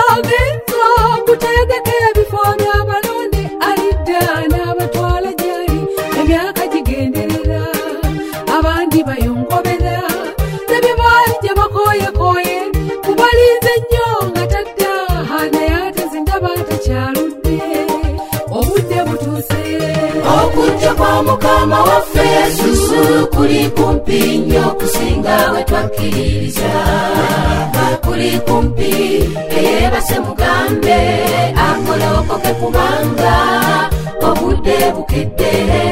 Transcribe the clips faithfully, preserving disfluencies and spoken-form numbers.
genza kutegeka ebifo by'abalonde alidda n'abatwala gyali emyaka gigenderera abandi bayongobera nebye bajja bakoyekoye kubalinze nnyo nga tadda naye ateze ndaba takyaludde obudde butuuse okujja kwa mukama waffe Yesu kuli kumpi nnyo kusinga we twakkiririza kuli kumpi eyebase mugambe akolokoke kubanga obudde bukedde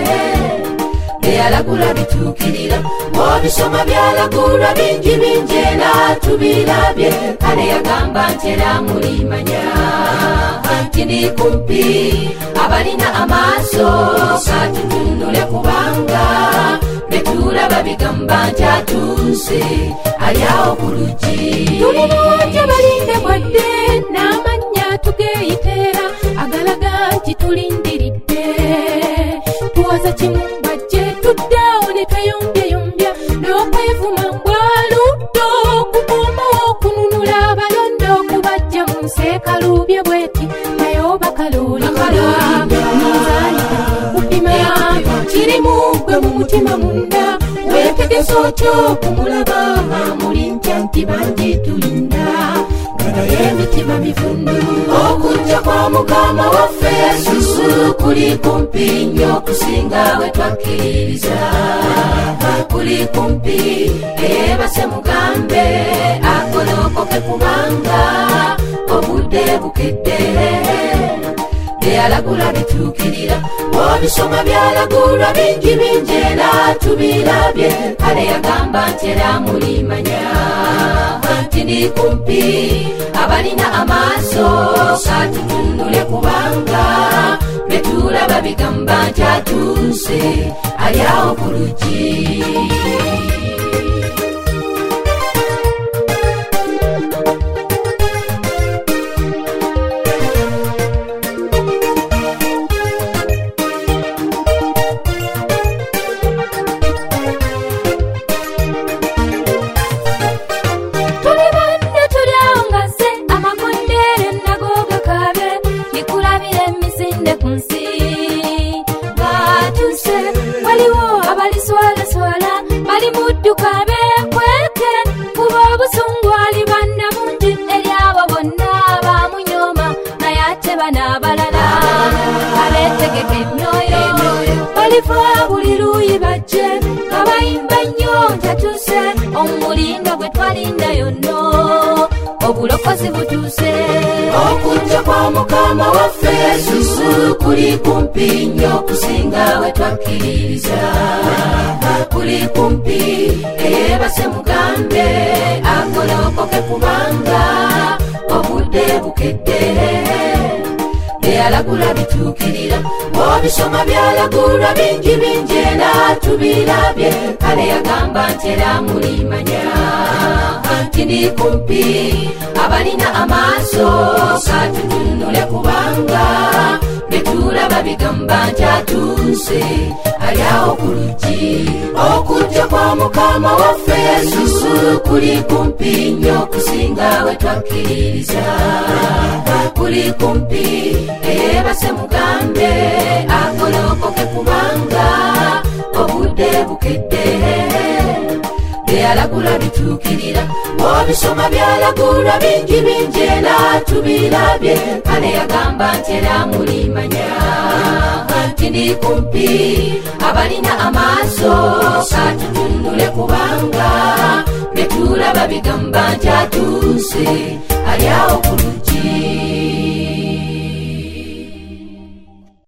byalagula bituukirira obisoma byalagula bingi bingi era tubirabye kale yagamba nti era mulimanya nti ndi kumpi abalina amaaso katutunule kubanga netulaba bigamba nti atuuse ali awo ku luggi tulina nti abalinde bwadde n'amannya tugeyiteera agalaga nti tulindiridde tuwaza kimu tuddawo ne tweyombyeyombya n'okwevuma bwaluddo okukuumawo okununula abalonde okubajja mu nseekalubye bweti naye obakaloolikola munzaalika kupima kirimu gwe mu mutima munda weetegesa otyo okumulaba muli ntya nti bangi tulinda nga naye emitima mivundu okujja kwa mukama waffe Yesu kuli kumpi nnyo kusinga we twakkiririza kuli kumpi eyebase mugambe akolokoke kubanga obudde bukedde byalagula bituukirira obisoma byalagula bingi bingi era tubirabye kale yagamba nti era mulimanya nti ndi kumpi abalina amaaso katutunule kubanga netulaba bigamba nti atuuse ali awo ku luggi buli luuyi bajje kabayimba nnyo ntatuse omulindo gwe twalinda yonno obulokozi butuuse okujja kwa mukama waffe Yesu kuli kumpi nnyo kusinga we twakkiririza kuli kumpi eyebase mugambe akolokoke kubanga obudde bukedde byalagula bituukirira obisoma byalagula bingi bingi era tubirabye kale yagamba nti era mulimanya nti ndi kumpi abalina amaaso katutunule kubanga netulaba bigamba nti atuuse ali awo ku luggi okujja kwa mukama waffe Yesu kuli kumpi nnyo kusinga we twakkiririza kuli kumpi eyebase mugambe akolokoke kubanga obudde bukedde byalagula bituukirira obisoma byalagula bingi bingi era tubirabye kale yagamba nti era mulimanya nti ndi kumpi abalina amaaso katutunule kubanga netulaba bigamba nti atuuse